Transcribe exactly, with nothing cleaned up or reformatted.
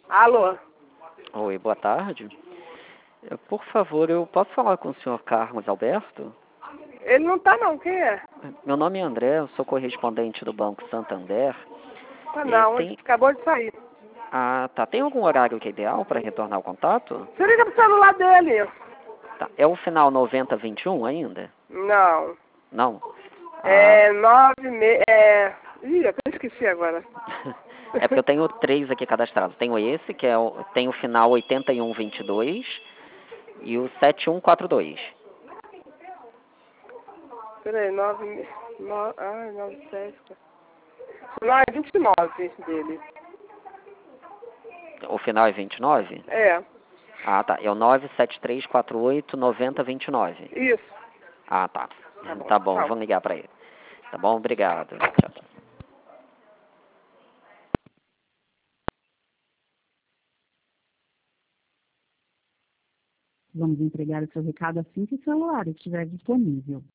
Alô? Oi, boa tarde. Eh, Por favor, eu posso falar com o senhor Carlos Alberto? Ele não tá não, quem é? Meu nome é André, eu sou correspondente do Banco Santander. Tá Eh, não, ele tem... acabou de sair. Ah, tá. Tem algum horário que é ideal para retornar o contato? Você liga pro celular dele. Tá. É o final noventa vinte e um ainda? Não. Não? Ah, É nove, me... é... Ih, eu até esqueci agora. é porque eu tenho três aqui cadastrados. Tenho esse, que é o... tem o final oitenta e um vinte e dois e o sete um quatro dois. Peraí, nove... me- No... Ai, nove, sete... Não, é vinte e nove dele. O final é vinte e nove? É, Ah, tá. É o nove sete três quatro oito nove zero dois nove. isso. Ah, tá. Tá bom, Tá bom, tchau. vou ligar para ele. Tá bom? Obrigado. Tchau, tchau. Vamos entregar o seu recado assim que o celular estiver disponível.